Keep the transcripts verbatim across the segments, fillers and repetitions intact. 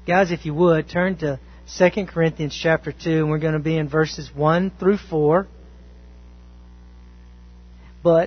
Guys, if you would, turn to Second Corinthians chapter two, and we're going to be in verses one through four. But,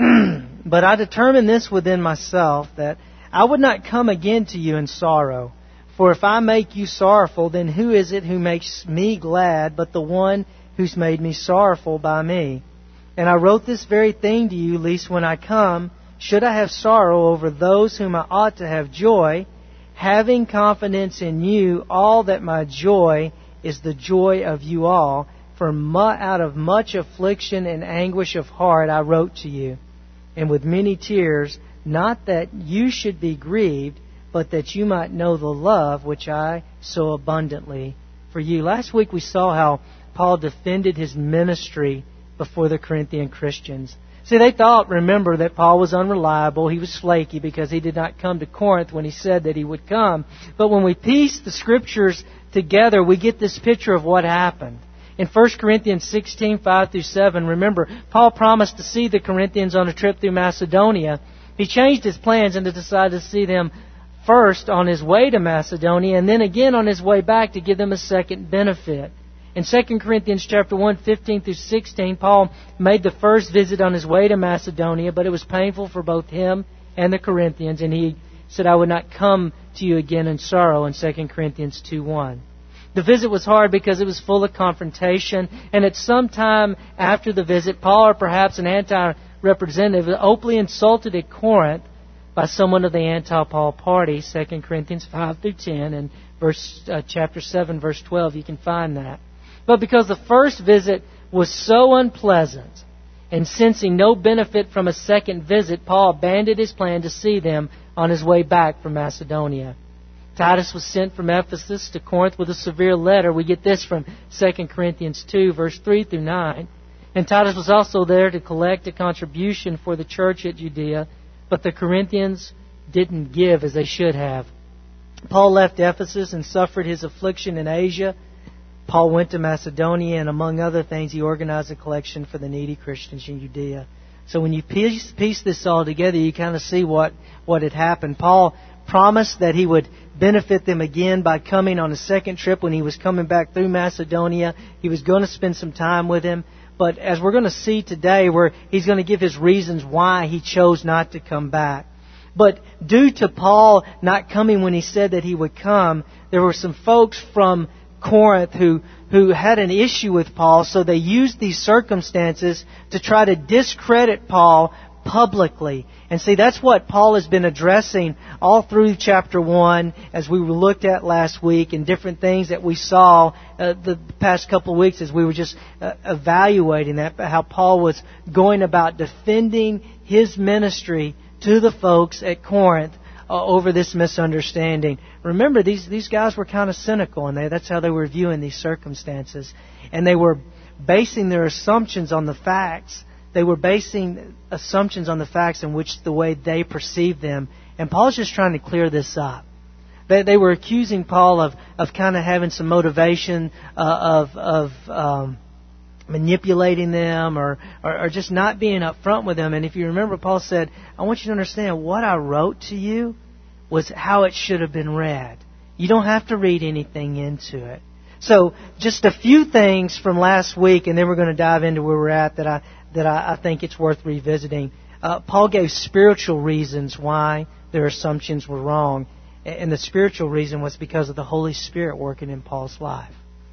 but I determined this within myself, that I would not come again to you in sorrow. For if I make you sorrowful, then who is it who makes me glad but the one who's made me sorrowful by me? And I wrote this very thing to you, lest when I come, should I have sorrow over those whom I ought to have joy, having confidence in you, all that my joy is the joy of you all. For mu- out of much affliction and anguish of heart I wrote to you, and with many tears, not that you should be grieved, but that you might know the love which I so abundantly for you. Last week we saw how Paul defended his ministry before the Corinthian Christians. See, they thought, remember, that Paul was unreliable. He was flaky because he did not come to Corinth when he said that he would come. But when we piece the Scriptures together, we get this picture of what happened. In First Corinthians sixteen, five through seven, remember, Paul promised to see the Corinthians on a trip through Macedonia. He changed his plans and decided to see them first on his way to Macedonia and then again on his way back to give them a second benefit. In Second Corinthians chapter one, fifteen through sixteen, Paul made the first visit on his way to Macedonia, but it was painful for both him and the Corinthians, and he said, I would not come to you again in sorrow in Second Corinthians two, one. The visit was hard because it was full of confrontation, and at some time after the visit, Paul, or perhaps an anti-representative, openly insulted at Corinth by someone of the anti-Paul party, Second Corinthians five through ten, and verse uh, chapter seven, verse twelve, you can find that. But because the first visit was so unpleasant, and sensing no benefit from a second visit, Paul abandoned his plan to see them on his way back from Macedonia. Titus was sent from Ephesus to Corinth with a severe letter. We get this from Second Corinthians two, verse three through nine. And Titus was also there to collect a contribution for the church at Judea, but the Corinthians didn't give as they should have. Paul left Ephesus and suffered his affliction in Asia. Paul went to Macedonia, and among other things, he organized a collection for the needy Christians in Judea. So when you piece, piece this all together, you kind of see what, what had happened. Paul promised that he would benefit them again by coming on a second trip when he was coming back through Macedonia. He was going to spend some time with him. But as we're going to see today, where he's going to give his reasons why he chose not to come back. But due to Paul not coming when he said that he would come, there were some folks from Corinth who, who had an issue with Paul, so they used these circumstances to try to discredit Paul publicly. And see, that's what Paul has been addressing all through chapter one, as we looked at last week, and different things that we saw uh, the past couple of weeks as we were just uh, evaluating that, how Paul was going about defending his ministry to the folks at Corinth uh, over this misunderstanding. Remember, these these guys were kind of cynical, and they, that's how they were viewing these circumstances. And they were basing their assumptions on the facts. They were basing assumptions on the facts in which the way they perceived them. And Paul's just trying to clear this up. They, they were accusing Paul of, of kind of having some motivation uh, of of um, manipulating them or, or, or just not being upfront with them. And if you remember, Paul said, I want you to understand what I wrote to you was how it should have been read. You don't have to read anything into it. So just a few things from last week, and then we're going to dive into where we're at that I that I, I think it's worth revisiting. Uh, Paul gave spiritual reasons why their assumptions were wrong. And the spiritual reason was because of the Holy Spirit working in Paul's life.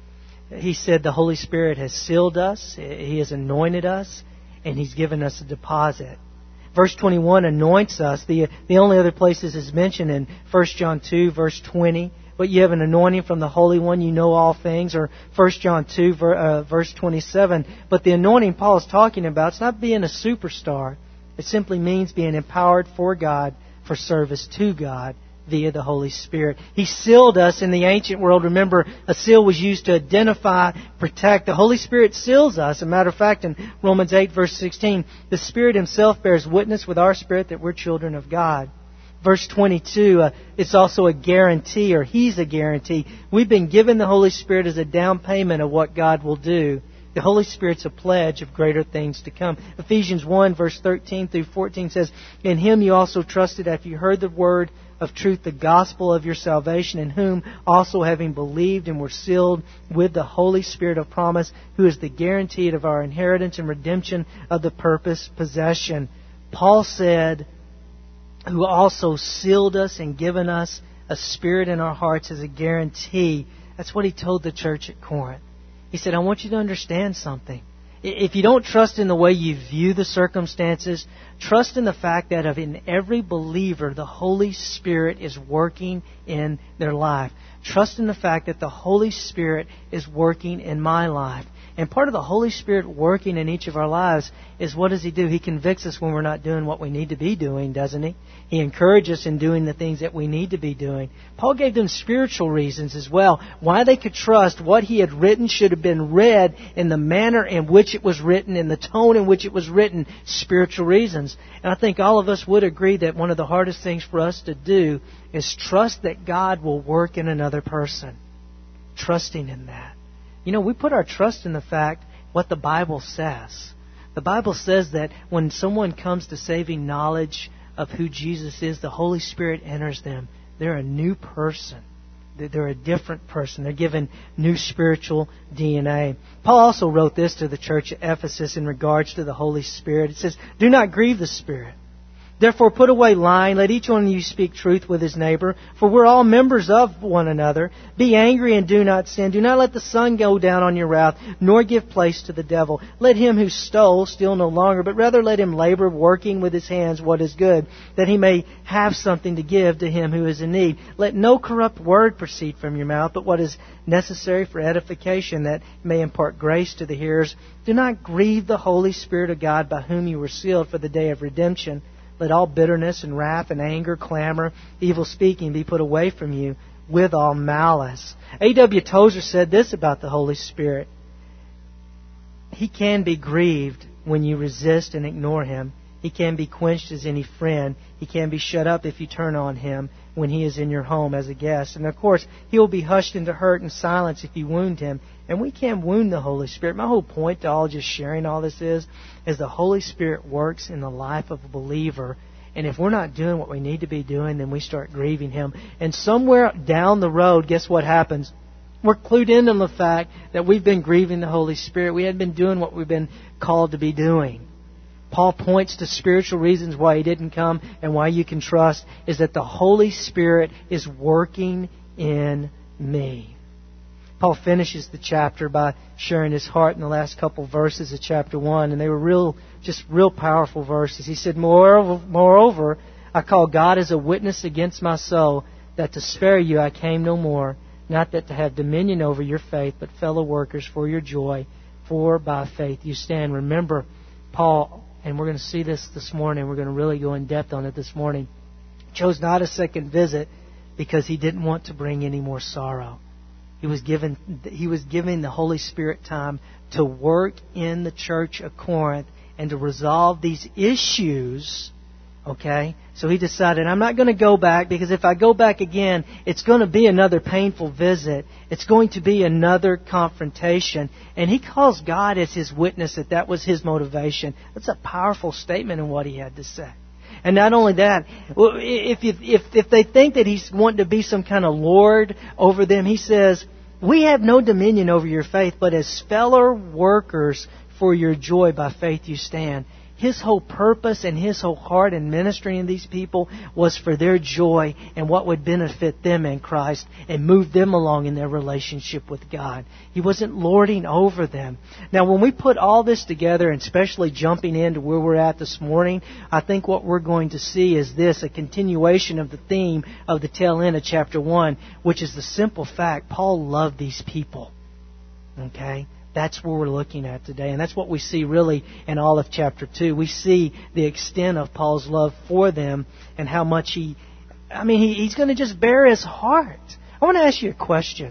He said the Holy Spirit has sealed us, He has anointed us, and He's given us a deposit. Verse twenty-one anoints us. The, the only other places is mentioned in First John two, verse twenty. But you have an anointing from the Holy One, you know all things. Or First John two, verse twenty-seven. But the anointing Paul is talking about, it's not being a superstar. It simply means being empowered for God, for service to God, via the Holy Spirit. He sealed us in the ancient world. Remember, a seal was used to identify, protect. The Holy Spirit seals us. As a matter of fact, in Romans eight, verse sixteen, the Spirit Himself bears witness with our spirit that we're children of God. Verse twenty-two, uh, it's also a guarantee, or He's a guarantee. We've been given the Holy Spirit as a down payment of what God will do. The Holy Spirit's a pledge of greater things to come. Ephesians one, verse thirteen through fourteen says, In Him you also trusted after you heard the word of truth, the gospel of your salvation, in whom also having believed and were sealed with the Holy Spirit of promise, who is the guarantee of our inheritance and redemption of the purposed possession. Paul said, who also sealed us and given us a spirit in our hearts as a guarantee. That's what he told the church at Corinth. He said, I want you to understand something. If you don't trust in the way you view the circumstances, trust in the fact that of in every believer, the Holy Spirit is working in their life. Trust in the fact that the Holy Spirit is working in my life. And part of the Holy Spirit working in each of our lives is, what does He do? He convicts us when we're not doing what we need to be doing, doesn't He? He encourages us in doing the things that we need to be doing. Paul gave them spiritual reasons as well, why they could trust what he had written should have been read in the manner in which it was written, in the tone in which it was written, spiritual reasons. And I think all of us would agree that one of the hardest things for us to do is trust that God will work in another person. Trusting in that. You know, we put our trust in the fact what the Bible says. The Bible says that when someone comes to saving knowledge of who Jesus is, the Holy Spirit enters them. They're a new person. They're a different person. They're given new spiritual D N A. Paul also wrote this to the church at Ephesus in regards to the Holy Spirit. It says, do not grieve the Spirit. Therefore put away lying. Let each one of you speak truth with his neighbor. For we're all members of one another. Be angry and do not sin. Do not let the sun go down on your wrath, nor give place to the devil. Let him who stole steal no longer, but rather let him labor, working with his hands what is good, that he may have something to give to him who is in need. Let no corrupt word proceed from your mouth, but what is necessary for edification, that may impart grace to the hearers. Do not grieve the Holy Spirit of God, by whom you were sealed for the day of redemption. Let all bitterness and wrath and anger, clamor, evil speaking be put away from you with all malice. A W Tozer said this about the Holy Spirit. He can be grieved when you resist and ignore Him. He can be quenched as any friend. He can be shut up if you turn on Him when He is in your home as a guest. And of course, He will be hushed into hurt and silence if you wound Him. And we can wound the Holy Spirit. My whole point to all just sharing all this is, is the Holy Spirit works in the life of a believer. And if we're not doing what we need to be doing, then we start grieving Him. And somewhere down the road, guess what happens? We're clued in on the fact that we've been grieving the Holy Spirit. We hadn't been doing what we've been called to be doing. Paul points to spiritual reasons why He didn't come and why you can trust is that the Holy Spirit is working in me. Paul finishes the chapter by sharing his heart in the last couple verses of chapter one, and they were real, just real powerful verses. He said, Moreover, moreover, I call God as a witness against my soul, that to spare you I came no more, not that to have dominion over your faith, but fellow workers for your joy, for by faith you stand. Remember, Paul, and we're going to see this this morning, we're going to really go in depth on it this morning, chose not a second visit because he didn't want to bring any more sorrow. He was given, he was giving the Holy Spirit time to work in the church of Corinth and to resolve these issues. Okay? So he decided, I'm not going to go back, because if I go back again, it's going to be another painful visit. It's going to be another confrontation. And he calls God as his witness that that was his motivation. That's a powerful statement in what he had to say. And not only that, if, you, if, if they think that he's wanting to be some kind of lord over them, he says, we have no dominion over your faith, but as fellow workers for your joy by faith you stand. His whole purpose and his whole heart in ministering to these people was for their joy and what would benefit them in Christ and move them along in their relationship with God. He wasn't lording over them. Now, when we put all this together, and especially jumping into where we're at this morning, I think what we're going to see is this, a continuation of the theme of the tail end of chapter one, which is the simple fact Paul loved these people. Okay? That's what we're looking at today. And that's what we see really in all of chapter two. We see the extent of Paul's love for them and how much he, I mean, he, he's going to just bear his heart. I want to ask you a question.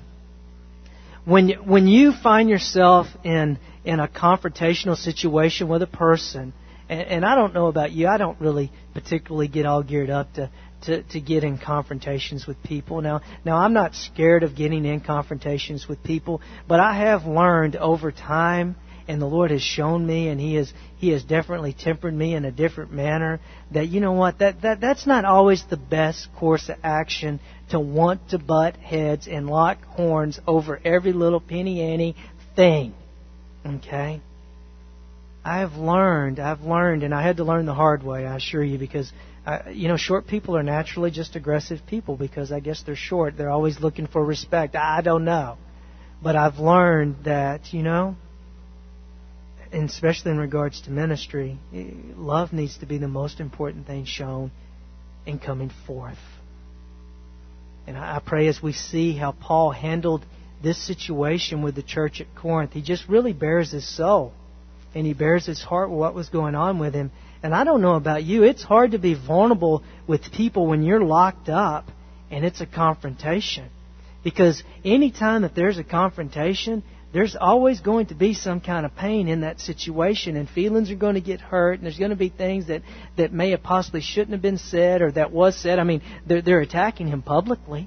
When, when you find yourself in, in a confrontational situation with a person, and, and I don't know about you, I don't really particularly get all geared up to To, to get in confrontations with people. Now, now I'm not scared of getting in confrontations with people, but I have learned over time and the Lord has shown me, and He has He has definitely tempered me in a different manner, that, you know what, that, that that's not always the best course of action, to want to butt heads and lock horns over every little penny-ante thing. Okay? I've learned, I've learned, and I had to learn the hard way, I assure you, because, uh, you know, short people are naturally just aggressive people because I guess they're short. They're always looking for respect. I don't know. But I've learned that, you know, and especially in regards to ministry, love needs to be the most important thing shown in coming forth. And I pray as we see how Paul handled this situation with the church at Corinth, he just really bears his soul. And he bears his heart with what was going on with him. And I don't know about you, it's hard to be vulnerable with people when you're locked up and it's a confrontation. Because any time that there's a confrontation, there's always going to be some kind of pain in that situation, and feelings are going to get hurt, and there's going to be things that, that may have possibly shouldn't have been said or that was said. I mean, they're, they're attacking him publicly.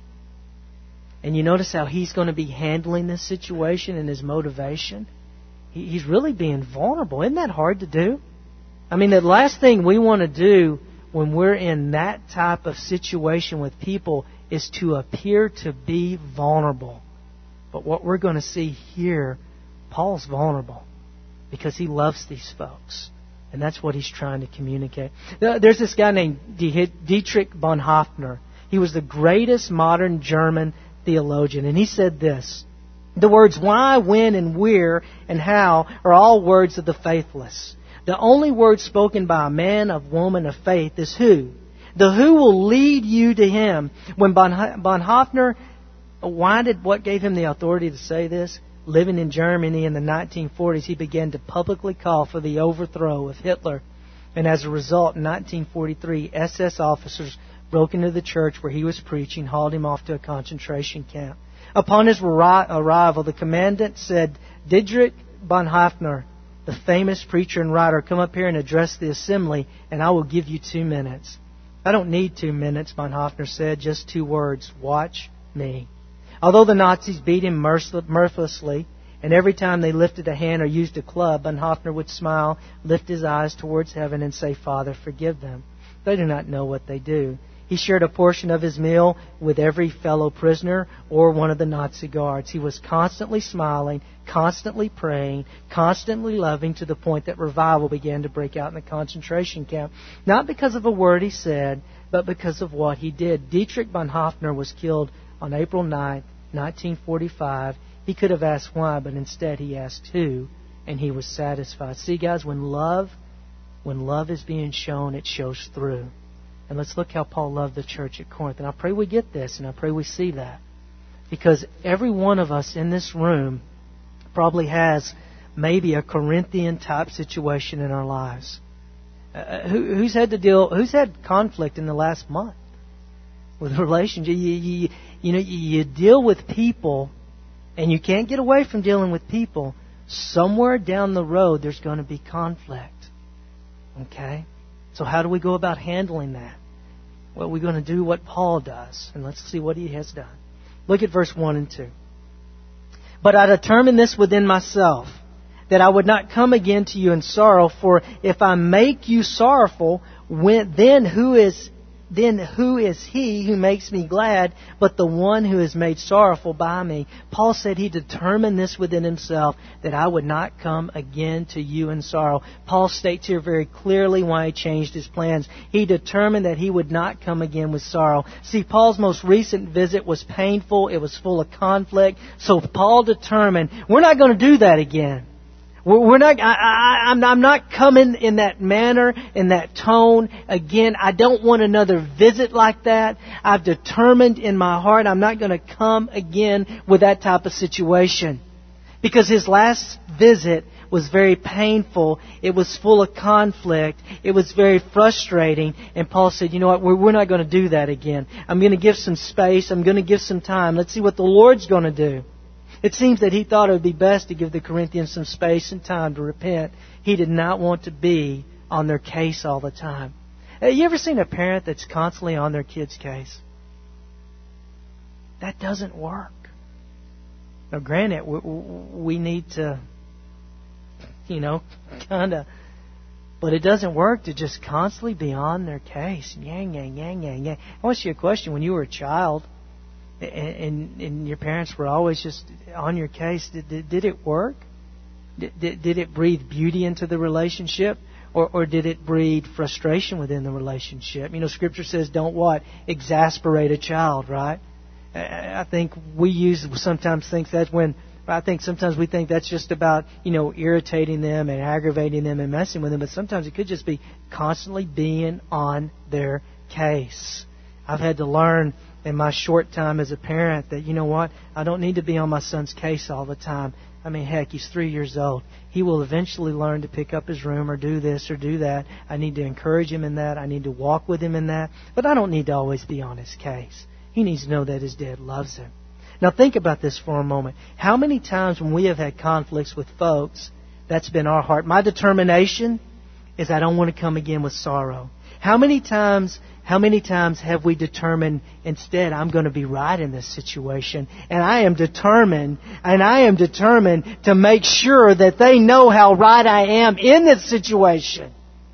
And you notice how he's going to be handling this situation and his motivation. He, he's really being vulnerable. Isn't that hard to do? I mean, the last thing we want to do when we're in that type of situation with people is to appear to be vulnerable. But what we're going to see here, Paul's vulnerable because he loves these folks. And that's what he's trying to communicate. There's this guy named Dietrich Bonhoeffer. He was the greatest modern German theologian. And he said this: the words why, when, and where, and how are all words of the faithless. The only word spoken by a man or woman of faith is who. The who will lead you to Him. When Bonhoeffer, why did, what gave him the authority to say this? Living in Germany in the nineteen forties, he began to publicly call for the overthrow of Hitler. And as a result, in nineteen forty-three, S S officers broke into the church where he was preaching, hauled him off to a concentration camp. Upon his arrival, the commandant said, Dietrich Bonhoeffer, the famous preacher and writer, come up here and address the assembly, and I will give you two minutes. I don't need two minutes, Bonhoeffer said, just two words. Watch me. Although the Nazis beat him mercilessly, and every time they lifted a hand or used a club, Bonhoeffer would smile, lift his eyes towards heaven and say, Father, forgive them. They do not know what they do. He shared a portion of his meal with every fellow prisoner or one of the Nazi guards. He was constantly smiling, constantly praying, constantly loving, to the point that revival began to break out in the concentration camp. Not because of a word he said, but because of what he did. Dietrich Bonhoeffer was killed on April ninth, nineteen forty-five. He could have asked why, but instead he asked who, and he was satisfied. See, guys, when love, when love is being shown, it shows through. And let's look how Paul loved the church at Corinth. And I pray we get this, and I pray we see that. Because every one of us in this room probably has maybe a Corinthian-type situation in our lives. Uh, who, who's had to deal, who's had conflict in the last month with relationships? You, you, you know, you deal with people, and you can't get away from dealing with people. Somewhere down the road, there's going to be conflict. Okay? So how do we go about handling that? Well, we're going to do what Paul does. And let's see what he has done. Look at verse one and two. But I determined this within myself, that I would not come again to you in sorrow. For if I make you sorrowful, when, then who is then who is he who makes me glad but the one who is made sorrowful by me? Paul said he determined this within himself, that I would not come again to you in sorrow. Paul states here very clearly why he changed his plans. He determined that he would not come again with sorrow. See, Paul's most recent visit was painful. It was full of conflict. So Paul determined, we're not going to do that again. We're not. I, I, I'm, I'm not coming in that manner, in that tone again. I don't want another visit like that. I've determined in my heart I'm not going to come again with that type of situation, because his last visit was very painful. It was full of conflict. It was very frustrating. And Paul said, "You know what? We're, we're not going to do that again. I'm going to give some space. I'm going to give some time. Let's see what the Lord's going to do." It seems that he thought it would be best to give the Corinthians some space and time to repent. He did not want to be on their case all the time. Have you ever seen a parent that's constantly on their kid's case? That doesn't work. Now, granted, we, we need to you know, kind of. But it doesn't work to just constantly be on their case. Yang, yang, yang, yang, yang. I want you a question. When you were a child and, and, and your parents were always just on your case, did, did, did it work? Did, did, did it breathe beauty into the relationship? Or, or did it breed frustration within the relationship? You know, Scripture says don't what? Exasperate a child, right? I think we use sometimes think that's when, I think sometimes we think that's just about, you know, irritating them and aggravating them and messing with them. But sometimes it could just be constantly being on their case. I've had to learn in my short time as a parent that, you know what, I don't need to be on my son's case all the time. I mean, heck, he's three years old. He will eventually learn to pick up his room or do this or do that. I need to encourage him in that. I need to walk with him in that. But I don't need to always be on his case. He needs to know that his dad loves him. Now think about this for a moment. How many times when we have had conflicts with folks, that's been our heart. My determination is I don't want to come again with sorrow. How many times, how many times have we determined instead I'm going to be right in this situation, and I am determined, and I am determined to make sure that they know how right I am in this situation.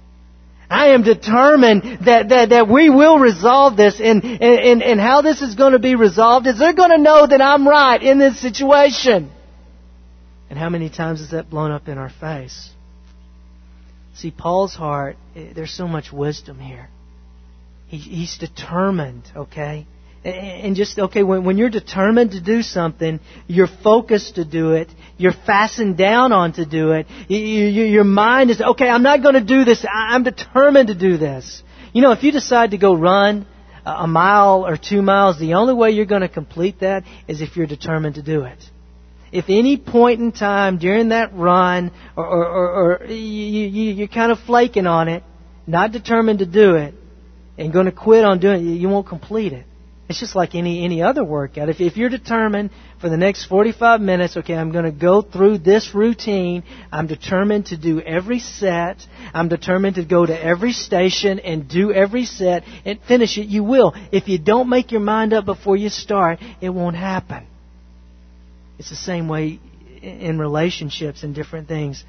I am determined that, that, that we will resolve this, and, and, and how this is going to be resolved is they're going to know that I'm right in this situation. And how many times has that blown up in our face? See, Paul's heart, there's so much wisdom here. He, he's determined, okay? And just, okay, when, when you're determined to do something, you're focused to do it, you're fastened down on to do it, you, you, your mind is, okay, I'm not going to do this, I'm determined to do this. You know, if you decide to go run a mile or two miles, the only way you're going to complete that is if you're determined to do it. If any point in time during that run, or, or, or, or you, you, you're kind of flaking on it, not determined to do it, and going to quit on doing it, you won't complete it. It's just like any any other workout. If, if you're determined for the next forty-five minutes, okay, I'm going to go through this routine. I'm determined to do every set. I'm determined to go to every station and do every set and finish it. You will. If you don't make your mind up before you start, it won't happen. It's the same way in relationships and different things.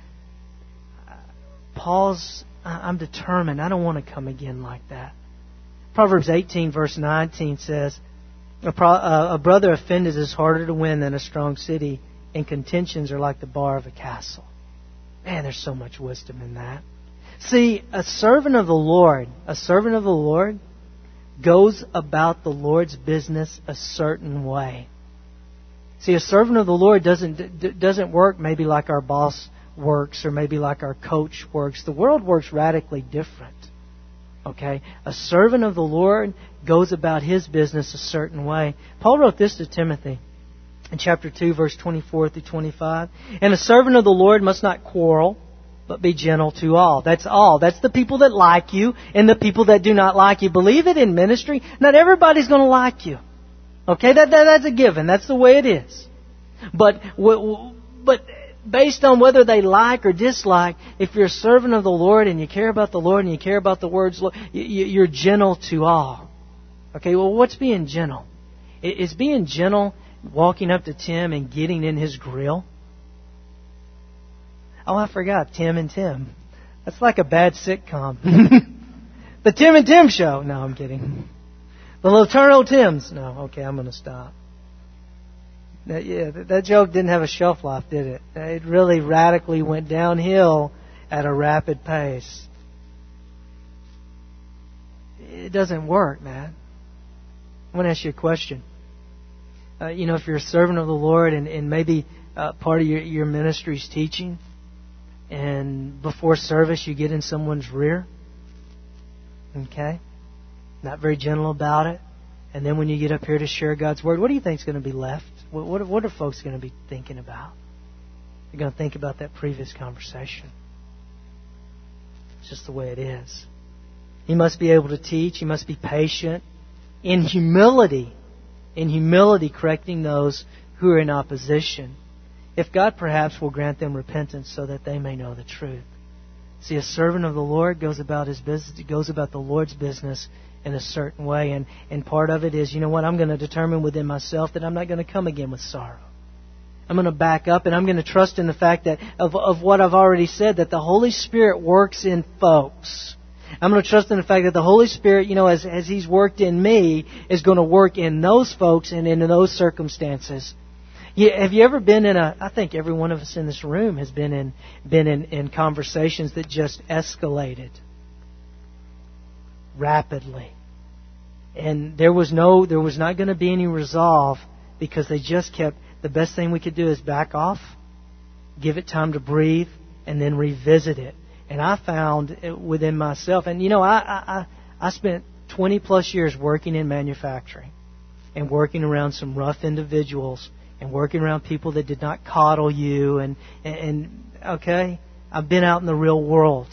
Paul's, I'm determined. I don't want to come again like that. Proverbs eighteen verse nineteen says, a, pro, a brother offended is harder to win than a strong city, and contentions are like the bar of a castle. Man, there's so much wisdom in that. See, a servant of the Lord, a servant of the Lord goes about the Lord's business a certain way. See, a servant of the Lord doesn't doesn't work maybe like our boss works or maybe like our coach works. The world works radically different. Okay? A servant of the Lord goes about his business a certain way. Paul wrote this to Timothy in chapter two, verse twenty-four through twenty-five. And a servant of the Lord must not quarrel, but be gentle to all. That's all. That's the people that like you and the people that do not like you. Believe it, in ministry, not everybody's going to like you. Okay, that, that that's a given. That's the way it is. But but based on whether they like or dislike, if you're a servant of the Lord and you care about the Lord and you care about the words, you're gentle to all. Okay, well, what's being gentle? Is being gentle walking up to Tim and getting in his grill? Oh, I forgot, Tim and Tim. That's like a bad sitcom. The Tim and Tim Show. No, I'm kidding. The Laterno Tims. No, okay, I'm going to stop. That, yeah, that joke didn't have a shelf life, did it? It really radically went downhill at a rapid pace. It doesn't work, man. I want to ask you a question. Uh, you know, if you're a servant of the Lord and, and maybe uh, part of your, your ministry's teaching, and before service you get in someone's rear, okay? Not very gentle about it. And then when you get up here to share God's Word, what do you think is going to be left? What, what, what are folks going to be thinking about? They're going to think about that previous conversation. It's just the way it is. You must be able to teach. You must be patient. In humility. In humility, correcting those who are in opposition. If God perhaps will grant them repentance so that they may know the truth. See, a servant of the Lord goes about his business, goes about the Lord's business in a certain way. And, and part of it is, you know what, I'm going to determine within myself that I'm not going to come again with sorrow. I'm going to back up and I'm going to trust in the fact that of, of what I've already said, that the Holy Spirit works in folks. I'm going to trust in the fact that the Holy Spirit, you know, as, as He's worked in me, is going to work in those folks and in those circumstances. Yeah, have you ever been in a, I think every one of us in this room has been in, been in, in conversations that just escalated rapidly. And there was no, there was not going to be any resolve because they just kept, the best thing we could do is back off, give it time to breathe, and then revisit it. And I found within myself, and you know, I, I, I spent twenty plus years working in manufacturing and working around some rough individuals and working around people that did not coddle you. And, and, and okay, I've been out in the real world.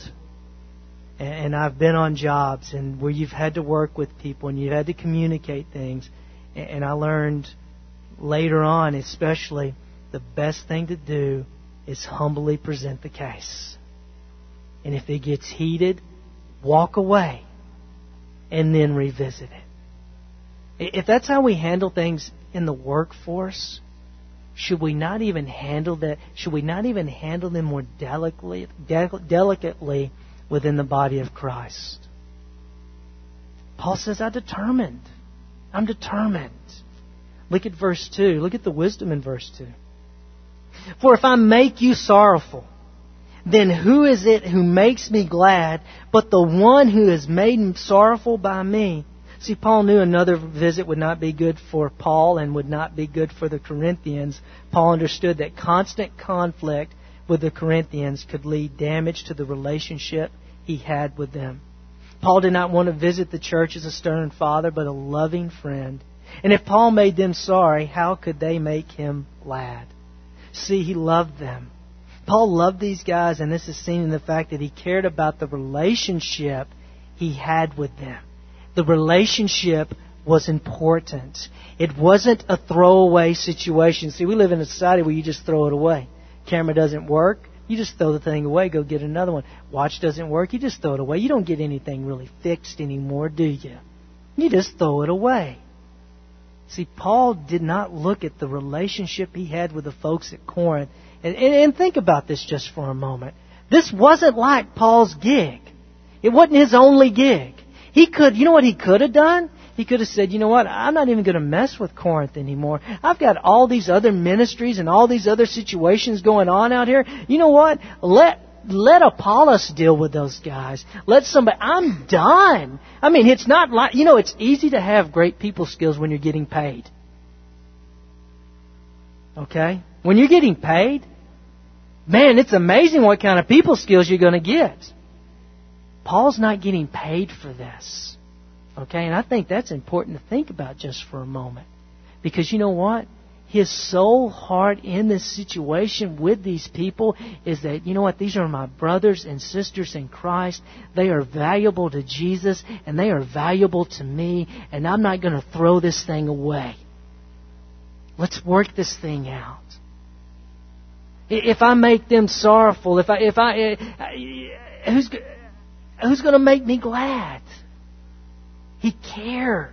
And I've been on jobs and where you've had to work with people and you've had to communicate things. And I learned later on, especially, the best thing to do is humbly present the case. And if it gets heated, walk away and then revisit it. If that's how we handle things in the workforce, should we not even handle that? Should we not even handle them more delicately, delicately within the body of Christ? Paul says, I'm determined. I'm determined. Look at verse two. Look at the wisdom in verse two. For if I make you sorrowful, then who is it who makes me glad but the one who is made sorrowful by me? See, Paul knew another visit would not be good for Paul and would not be good for the Corinthians. Paul understood that constant conflict with the Corinthians could lead damage to the relationship he had with them. Paul did not want to visit the church as a stern father, but a loving friend. And if Paul made them sorry, how could they make him glad? See, he loved them. Paul loved these guys, and this is seen in the fact that he cared about the relationship he had with them. The relationship was important. It wasn't a throwaway situation. See, we live in a society where you just throw it away. Camera doesn't work, you just throw the thing away, go get another one. Watch doesn't work, you just throw it away. You don't get anything really fixed anymore, do you? You just throw it away. See, Paul did not look at the relationship he had with the folks at Corinth. And, and, and think about this just for a moment. This wasn't like Paul's gig. It wasn't his only gig. He could, you know what he could have done? He could have said, you know what, I'm not even going to mess with Corinth anymore. I've got all these other ministries and all these other situations going on out here. You know what? Let let Apollos deal with those guys. Let somebody, I'm done. I mean, it's not like, you know, it's easy to have great people skills when you're getting paid. Okay? When you're getting paid, man, it's amazing what kind of people skills you're going to get. Paul's not getting paid for this. Okay, and I think that's important to think about just for a moment. Because you know what? His sole heart in this situation with these people is that, you know what? These are my brothers and sisters in Christ. They are valuable to Jesus and they are valuable to me. And I'm not going to throw this thing away. Let's work this thing out. If I make them sorrowful, if I, if I, who's, who's going to make me glad? He cared.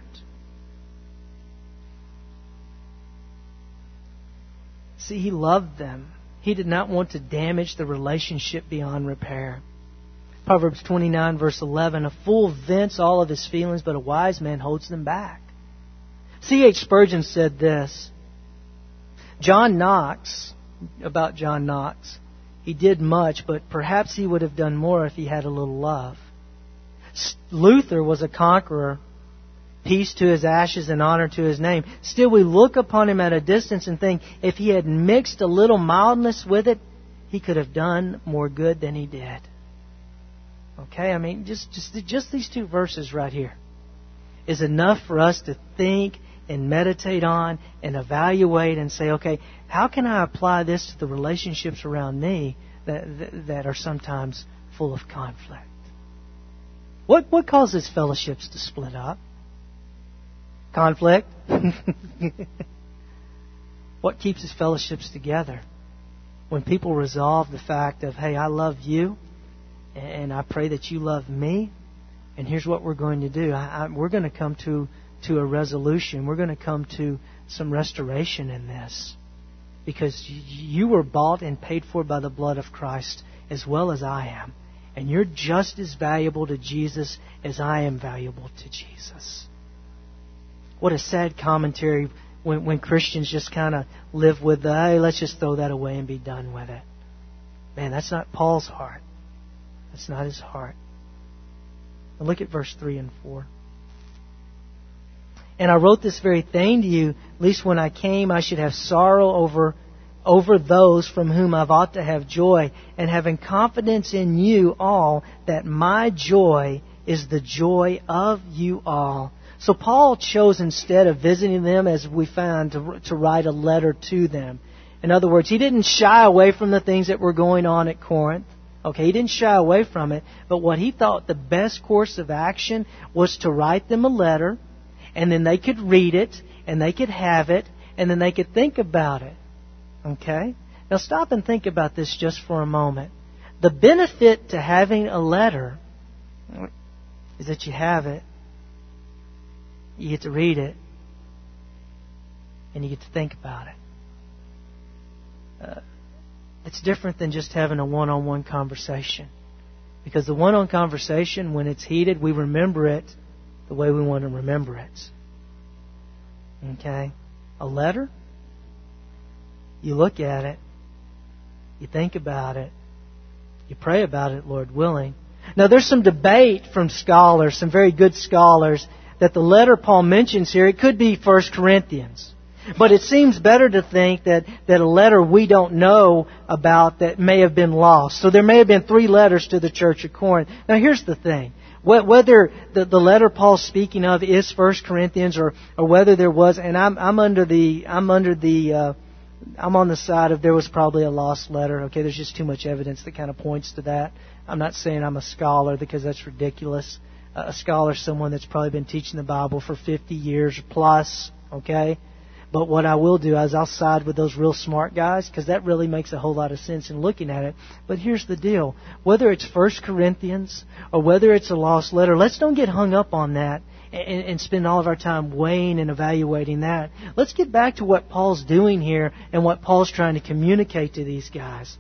See, he loved them. He did not want to damage the relationship beyond repair. Proverbs twenty-nine, verse eleven, a fool vents all of his feelings, but a wise man holds them back. C H Spurgeon said this, John Knox, about John Knox, he did much, but perhaps he would have done more if he had a little love. Luther was a conqueror, peace to his ashes and honor to his name. Still, we look upon him at a distance and think, if he had mixed a little mildness with it, he could have done more good than he did. Okay, I mean, just, just, just these two verses right here is enough for us to think and meditate on and evaluate and say, okay, how can I apply this to the relationships around me that, that, that are sometimes full of conflict? What, what causes fellowships to split up? Conflict. What keeps his fellowships together? When people resolve the fact of, hey, I love you, and I pray that you love me, and here's what we're going to do. I, I, we're going to come to, to a resolution. We're going to come to some restoration in this. because you were bought and paid for by the blood of Christ as well as I am. And you're just as valuable to Jesus as I am valuable to Jesus. What a sad commentary when, when Christians just kind of live with the, hey, let's just throw that away and be done with it. Man, that's not Paul's heart. That's not his heart. Now look at verse three and four. And I wrote this very thing to you, lest when I came I should have sorrow over over those from whom I ought to have joy, and having confidence in you all, that my joy is the joy of you all. So Paul chose, instead of visiting them, as we found, to, to write a letter to them. In other words, he didn't shy away from the things that were going on at Corinth. Okay, he didn't shy away from it. But what he thought the best course of action was to write them a letter, and then they could read it, and they could have it, and then they could think about it. Okay? Now stop and think about this just for a moment. The benefit to having a letter is that you have it, you get to read it, and you get to think about it. Uh, it's different than just having a one-on-one conversation. Because the one-on-one conversation, when it's heated, we remember it the way we want to remember it. Okay? A letter? You look at it. You think about it. You pray about it, Lord willing. Now, there's some debate from scholars, some very good scholars, that the letter Paul mentions here, it could be First Corinthians. But it seems better to think that, that a letter we don't know about that may have been lost. So there may have been three letters to the church of Corinth. Now, here's the thing. Whether the, the letter Paul's speaking of is First Corinthians, or, or whether there was, and I'm, I'm under the, I'm under the, uh, I'm on the side of there was probably a lost letter. Okay, there's just too much evidence that kind of points to that. I'm not saying I'm a scholar, because that's ridiculous. Uh, a scholar is someone that's probably been teaching the Bible for fifty years plus. Okay, but what I will do is I'll side with those real smart guys, because that really makes a whole lot of sense in looking at it. But here's the deal: whether it's First Corinthians or whether it's a lost letter, let's don't get hung up on that and, and spend all of our time weighing and evaluating that. Let's get back to what Paul's doing here and what Paul's trying to communicate to these guys.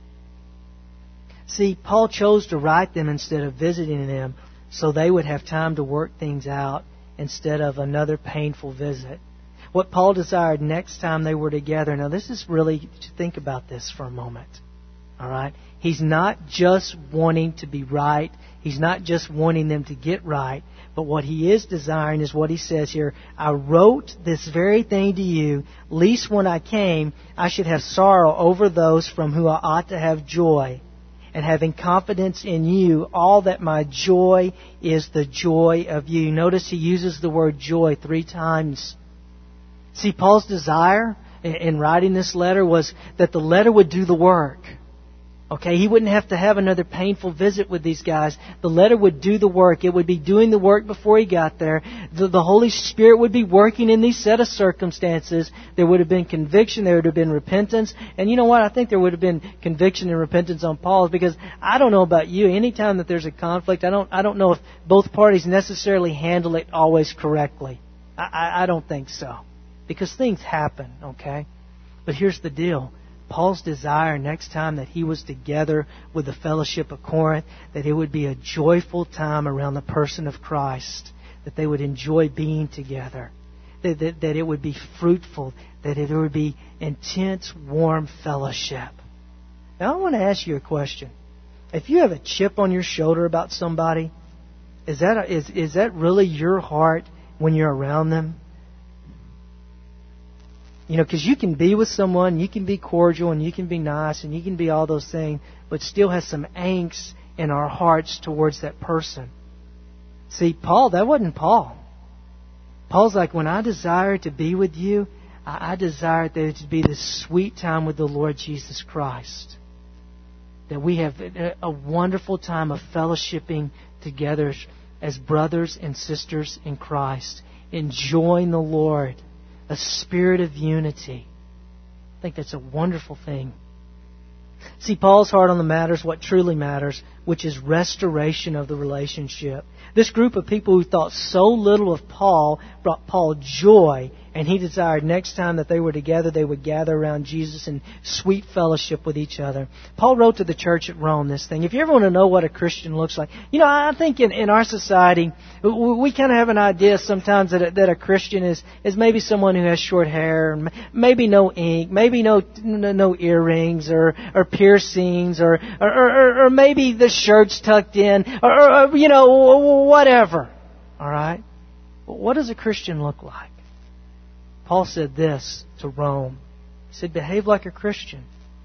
See, Paul chose to write them instead of visiting them, so they would have time to work things out instead of another painful visit. What Paul desired next time they were together. Now, this is really, to think about this for a moment. All right? He's not just wanting to be right. He's not just wanting them to get right. But what he is desiring is what he says here. I wrote this very thing to you, lest when I came, I should have sorrow over those from whom I ought to have joy. And having confidence in you, all that my joy is the joy of you. Notice he uses the word joy three times. See, Paul's desire in writing this letter was that the letter would do the work. Okay, he wouldn't have to have another painful visit with these guys. The letter would do the work. It would be doing the work before he got there. The, the Holy Spirit would be working in these set of circumstances. There would have been conviction. There would have been repentance. And you know what? I think there would have been conviction and repentance on Paul's, because I don't know about you. Anytime that there's a conflict, I don't, I don't know if both parties necessarily handle it always correctly. I, I, I don't think so. Because things happen, okay? But here's the deal. Paul's desire next time that he was together with the fellowship of Corinth, that it would be a joyful time around the person of Christ, that they would enjoy being together, that, that, that it would be fruitful, that it would be intense, warm fellowship. Now, I want to ask you a question. If you have a chip on your shoulder about somebody, is that, a, is, is that really your heart when you're around them? You know, because you can be with someone, you can be cordial, and you can be nice, and you can be all those things, but still has some angst in our hearts towards that person. See, Paul, that wasn't Paul. Paul's like, when I desire to be with you, I, I desire that it to be this sweet time with the Lord Jesus Christ. That we have a, a wonderful time of fellowshipping together as brothers and sisters in Christ, enjoying the Lord. A spirit of unity. I think that's a wonderful thing. See, Paul's heart on the matters, what truly matters, which is restoration of the relationship. This group of people who thought so little of Paul brought Paul joy, and he desired next time that they were together, they would gather around Jesus in sweet fellowship with each other. Paul wrote to the church at Rome this thing. If you ever want to know what a Christian looks like, you know, I think in, in our society, we kind of have an idea sometimes that a, that a Christian is, is maybe someone who has short hair, maybe no ink, maybe no no earrings or, or piercings, or, or, or, or maybe the shirt's tucked in, or, or, you know, whatever. All right? What does a Christian look like? Paul said this to Rome. He said, behave like a Christian.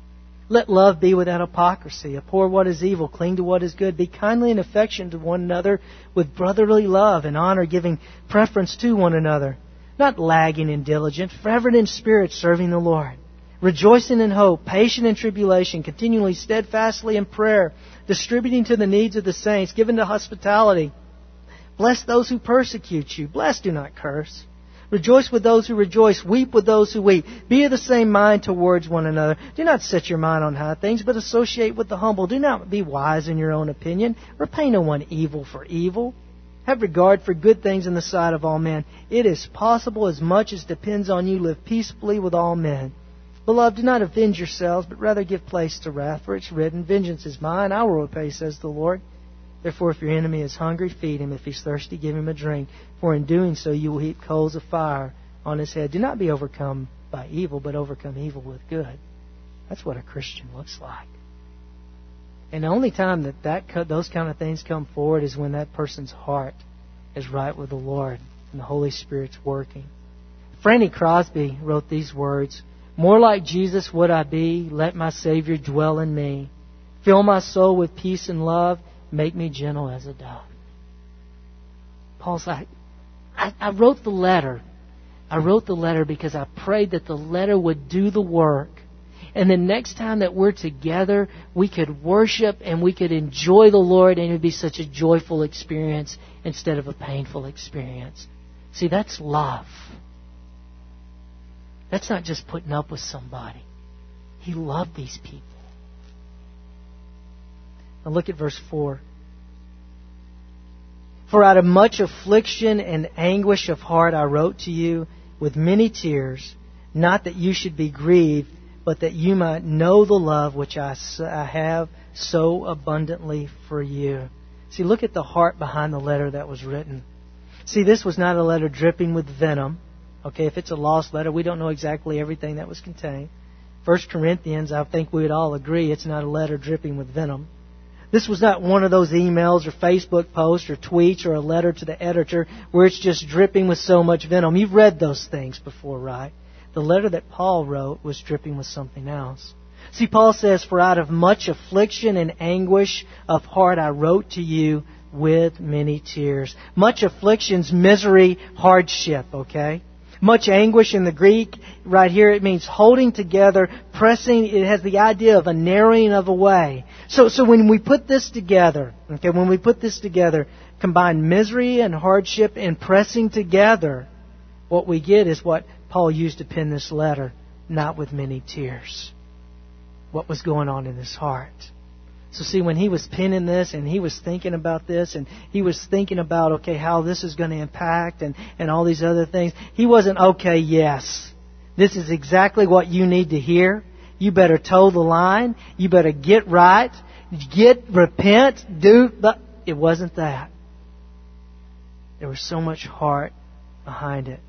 Let love be without hypocrisy. Abhor what is evil. Cling to what is good. Be kindly and affectionate to one another with brotherly love and honor, giving preference to one another. Not lagging and diligent, fervent in spirit, serving the Lord. Rejoicing in hope, patient in tribulation, continually steadfastly in prayer, distributing to the needs of the saints, given to hospitality. Bless those who persecute you. Bless, do not curse. Rejoice with those who rejoice. Weep with those who weep. Be of the same mind towards one another. Do not set your mind on high things, but associate with the humble. Do not be wise in your own opinion. Repay no one evil for evil. Have regard for good things in the sight of all men. It is possible, as much as depends on you, live peaceably with all men. Beloved, do not avenge yourselves, but rather give place to wrath, for it's written, vengeance is mine, I will repay, says the Lord. Therefore, if your enemy is hungry, feed him. If he's thirsty, give him a drink. For in doing so, you will heap coals of fire on his head. Do not be overcome by evil, but overcome evil with good. That's what a Christian looks like. And the only time that, that those kind of things come forward is when that person's heart is right with the Lord and the Holy Spirit's working. Franny Crosby wrote these words, more like Jesus would I be, let my Savior dwell in me. Fill my soul with peace and love, make me gentle as a dove. Paul's like, I, I wrote the letter. I wrote the letter because I prayed that the letter would do the work. And the next time that we're together, we could worship and we could enjoy the Lord, and it would be such a joyful experience instead of a painful experience. See, that's love. That's not just putting up with somebody. He loved these people. Now look at verse four. For out of much affliction and anguish of heart I wrote to you with many tears, not that you should be grieved, but that you might know the love which I have so abundantly for you. See, look at the heart behind the letter that was written. See, this was not a letter dripping with venom. Okay, if it's a lost letter, we don't know exactly everything that was contained. First Corinthians, I think we would all agree, it's not a letter dripping with venom. This was not one of those emails or Facebook posts or tweets or a letter to the editor where it's just dripping with so much venom. You've read those things before, right? The letter that Paul wrote was dripping with something else. See, Paul says, for out of much affliction and anguish of heart I wrote to you with many tears. Much affliction's misery, hardship, okay? Much anguish in the Greek, right here, it means holding together, pressing. It has the idea of a narrowing of a way. So, so when we put this together, okay, when we put this together, combine misery and hardship and pressing together, what we get is what Paul used to pen this letter, not with many tears. What was going on in his heart. So see, when he was penning this and he was thinking about this and he was thinking about, okay, how this is going to impact and, and all these other things, he wasn't, okay, yes, this is exactly what you need to hear. You better toe the line. You better get right. Get, repent, do. But it wasn't that. There was so much heart behind it.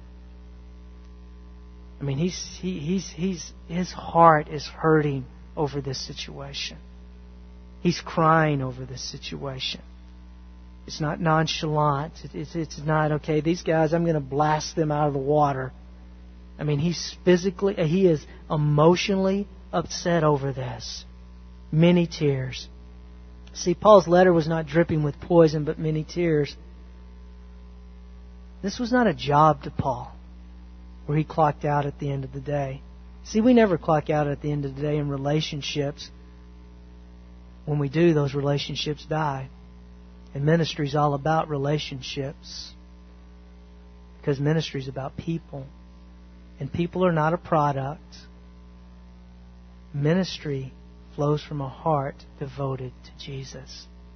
I mean, he's, he, he's, he's, his heart is hurting over this situation. He's crying over this situation. It's not nonchalant. It's, it's not, okay, these guys, I'm going to blast them out of the water. I mean, he's physically, he is emotionally upset over this. Many tears. See, Paul's letter was not dripping with poison, but many tears. This was not a job to Paul, where he clocked out at the end of the day. See, we never clock out at the end of the day in relationships. When we do, those relationships die. And ministry is all about relationships. Because ministry is about people. And people are not a product. Ministry flows from a heart devoted to Jesus.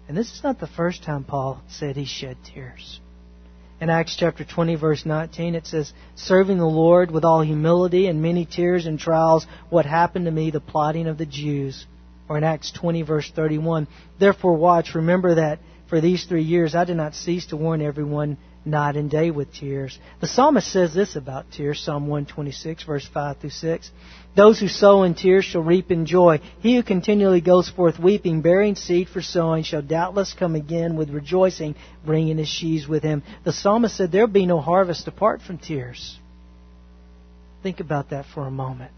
And this is not the first time Paul said he shed tears. In Acts chapter twenty, verse nineteen, it says, serving the Lord with all humility and many tears and trials, what happened to me, the plotting of the Jews. Or in Acts twenty, verse thirty-one, therefore watch, remember that for these three years I did not cease to warn everyone night and day with tears. The psalmist says this about tears, Psalm one twenty-six, verse five through six. Those who sow in tears shall reap in joy. He who continually goes forth weeping, bearing seed for sowing, shall doubtless come again with rejoicing, bringing his sheaves with him. The psalmist said there will be no harvest apart from tears. Think about that for a moment.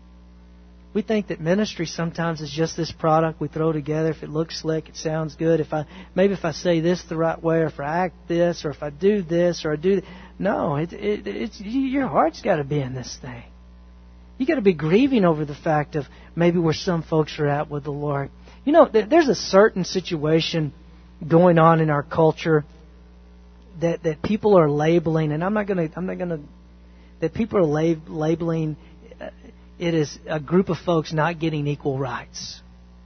We think that ministry sometimes is just this product we throw together. If it looks slick, it sounds good. If I maybe if I say this the right way, or if I act this, or if I do this, or I do th- no, it, it, it's your heart's got to be in this thing. You got to be grieving over the fact of maybe where some folks are at with the Lord. You know, there's a certain situation going on in our culture that that people are labeling, and I'm not gonna I'm not gonna that people are lab, labeling. It is a group of folks not getting equal rights.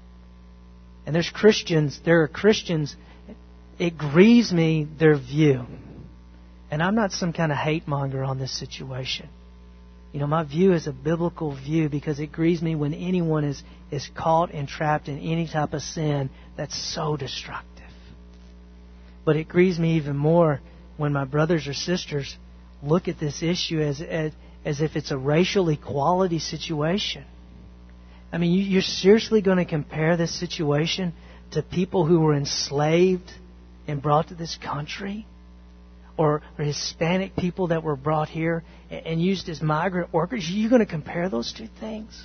And there's Christians, there are Christians, it grieves me, their view. And I'm not some kind of hate monger on this situation. You know, my view is a biblical view because it grieves me when anyone is, is caught and trapped in any type of sin that's so destructive. But it grieves me even more when my brothers or sisters look at this issue as, as as if it's a racial equality situation. I mean, you're seriously going to compare this situation to people who were enslaved and brought to this country? Or, or Hispanic people that were brought here and used as migrant workers? You're going to compare those two things?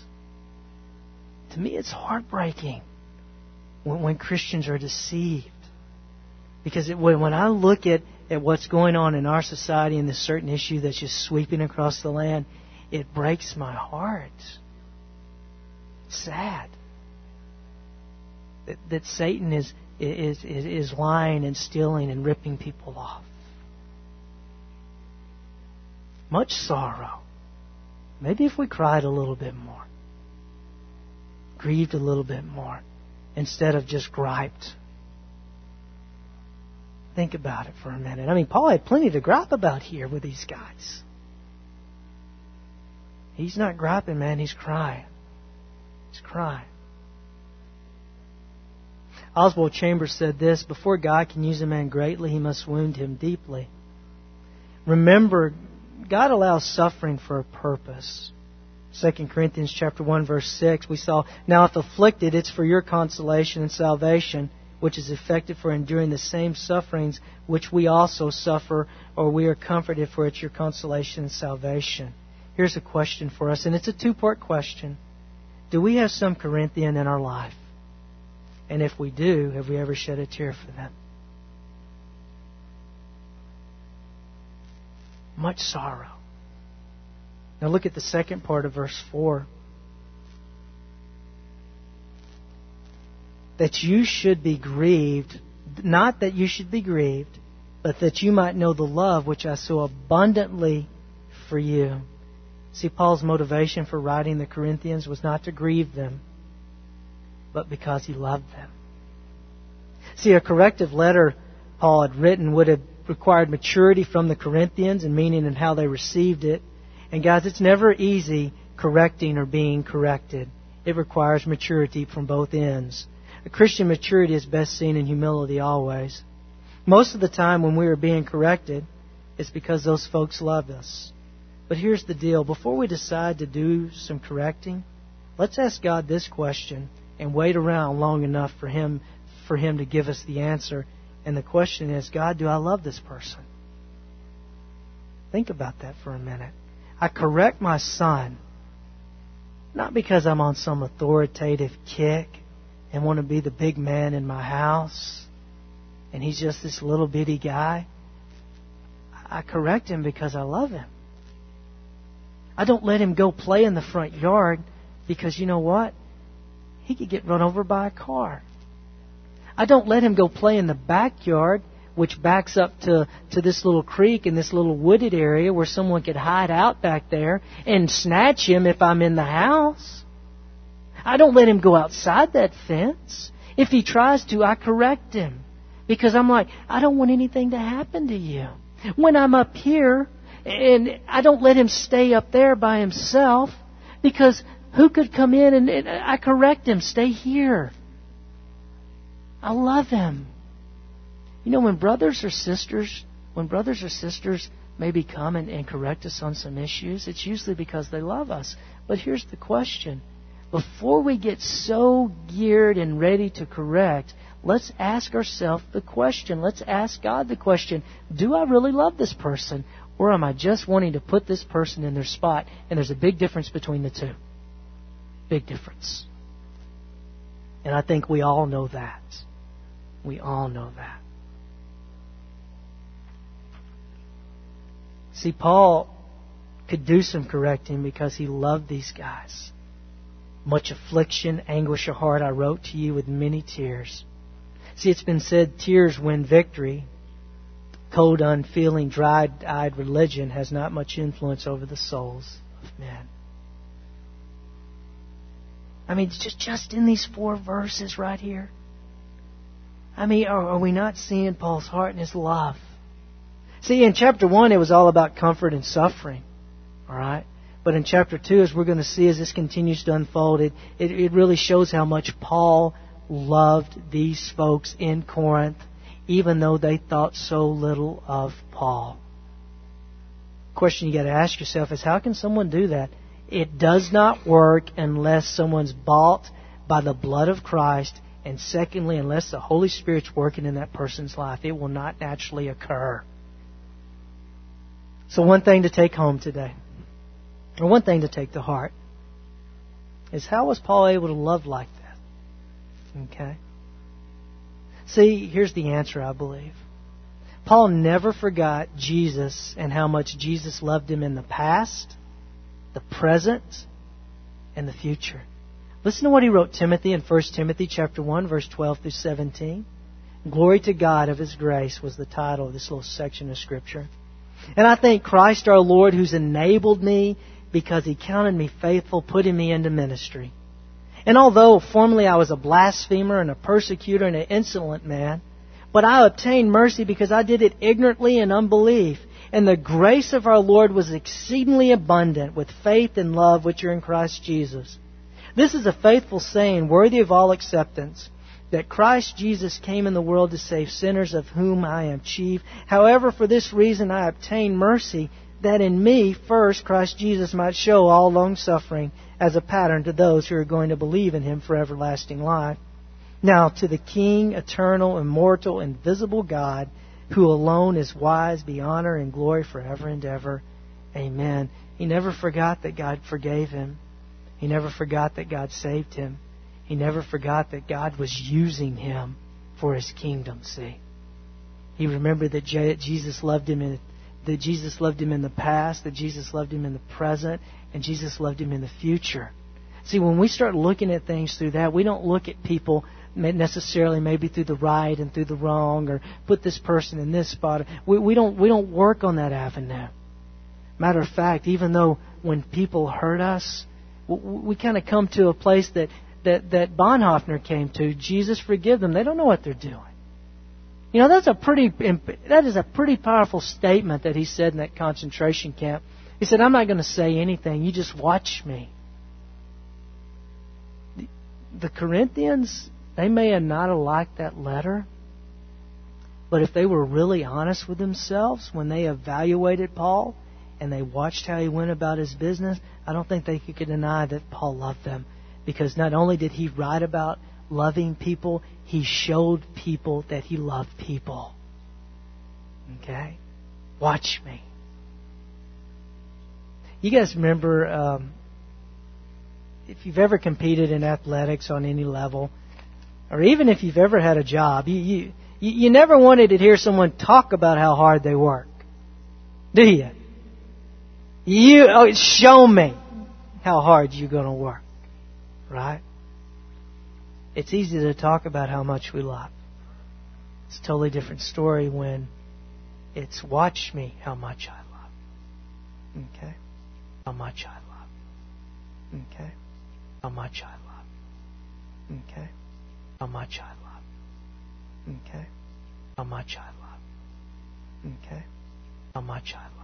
To me, it's heartbreaking when, when Christians are deceived. Because it, when I look at at what's going on in our society and this certain issue that's just sweeping across the land, it breaks my heart. It's sad that, that Satan is, is, is, is lying and stealing and ripping people off. Much sorrow. Maybe if we cried a little bit more, grieved a little bit more, instead of just griped. Think about it for a minute. I mean, Paul had plenty to gripe about here with these guys. He's not griping, man. He's crying. He's crying. Oswald Chambers said this, before God can use a man greatly, He must wound him deeply. Remember, God allows suffering for a purpose. Second Corinthians chapter one, verse six, we saw, now if afflicted, it's for your consolation and salvation, which is effective for enduring the same sufferings which we also suffer, or we are comforted, for it's your consolation and salvation. Here's a question for us, and it's a two-part question. Do we have some Corinthian in our life? And if we do, have we ever shed a tear for them? Much sorrow. Now look at the second part of verse four. That you should be grieved, not that you should be grieved, but that you might know the love which I so abundantly for you. See, Paul's motivation for writing the Corinthians was not to grieve them, but because he loved them. See, a corrective letter Paul had written would have required maturity from the Corinthians and meaning in how they received it. And guys, it's never easy correcting or being corrected. It requires maturity from both ends. Christian maturity is best seen in humility always. Most of the time when we are being corrected, it's because those folks love us. But here's the deal. Before we decide to do some correcting, let's ask God this question and wait around long enough for Him, for Him to give us the answer. And the question is, God, do I love this person? Think about that for a minute. I correct my son, not because I'm on some authoritative kick and want to be the big man in my house, and he's just this little bitty guy. I correct him because I love him. I don't let him go play in the front yard because, you know what? He could get run over by a car. I don't let him go play in the backyard, which backs up to, to this little creek and this little wooded area where someone could hide out back there and snatch him if I'm in the house. I don't let him go outside that fence. If he tries to, I correct him. Because I'm like, I don't want anything to happen to you. When I'm up here, and I don't let him stay up there by himself, because who could come in and, and I correct him, stay here. I love him. You know, when brothers or sisters, when brothers or sisters maybe come and, and correct us on some issues, it's usually because they love us. But here's the question. Before we get so geared and ready to correct, let's ask ourselves the question. Let's ask God the question, do I really love this person? Or am I just wanting to put this person in their spot? And there's a big difference between the two. Big difference. And I think we all know that. We all know that. See, Paul could do some correcting because he loved these guys. Much affliction, anguish of heart I wrote to you with many tears. See, it's been said tears win victory. Cold, unfeeling, dry-eyed religion has not much influence over the souls of men. I mean, just, just in these four verses right here. I mean, are, are we not seeing Paul's heart and his love? See, in chapter one, it was all about comfort and suffering. All right? But in chapter two, as we're going to see as this continues to unfold, it, it, it really shows how much Paul loved these folks in Corinth, even though they thought so little of Paul. The question you got to ask yourself is, how can someone do that? It does not work unless someone's bought by the blood of Christ, and secondly, unless the Holy Spirit's working in that person's life. It will not naturally occur. So one thing to take home today, or one thing to take to heart, is how was Paul able to love like that? Okay? See, here's the answer, I believe. Paul never forgot Jesus and how much Jesus loved him in the past, the present, and the future. Listen to what he wrote Timothy in First Timothy chapter one, verse twelve through seventeen. Glory to God of His grace was the title of this little section of Scripture. And I thank Christ our Lord, who's enabled me because He counted me faithful, putting me into ministry. And although formerly I was a blasphemer and a persecutor and an insolent man, but I obtained mercy because I did it ignorantly in unbelief. And the grace of our Lord was exceedingly abundant with faith and love which are in Christ Jesus. This is a faithful saying, worthy of all acceptance, that Christ Jesus came in the world to save sinners, of whom I am chief. However, for this reason I obtained mercy, that in me first Christ Jesus might show all long-suffering as a pattern to those who are going to believe in Him for everlasting life. Now to the King, eternal, immortal, invisible God, who alone is wise, be honor and glory forever and ever. Amen. He never forgot that God forgave him. He never forgot that God saved him. He never forgot that God was using him for His kingdom's sake. He remembered that Jesus loved him in that Jesus loved him in the past, that Jesus loved him in the present, and Jesus loved him in the future. See, when we start looking at things through that, we don't look at people necessarily maybe through the right and through the wrong, or put this person in this spot. We, we don't we don't work on that avenue. Matter of fact, even though when people hurt us, we, we kind of come to a place that, that, that Bonhoeffer came to. Jesus, forgive them. They don't know what they're doing. You know, that's a pretty that is a pretty powerful statement that he said in that concentration camp. He said, I'm not going to say anything. You just watch me. The, the Corinthians, they may have not have liked that letter, but if they were really honest with themselves when they evaluated Paul and they watched how he went about his business, I don't think they could deny that Paul loved them. Because not only did he write about loving people, he showed people that he loved people. Okay? Watch me. You guys remember, um, if you've ever competed in athletics on any level, or even if you've ever had a job, you you, you never wanted to hear someone talk about how hard they work. Do you? You oh, show me how hard you're going to work. Right? It's easy to talk about how much we love. It's a totally different story when it's watch me how much I love. Okay? How much I love. Okay? How much I love. Okay? How much I love. Okay. How much I love. Okay. How much I love.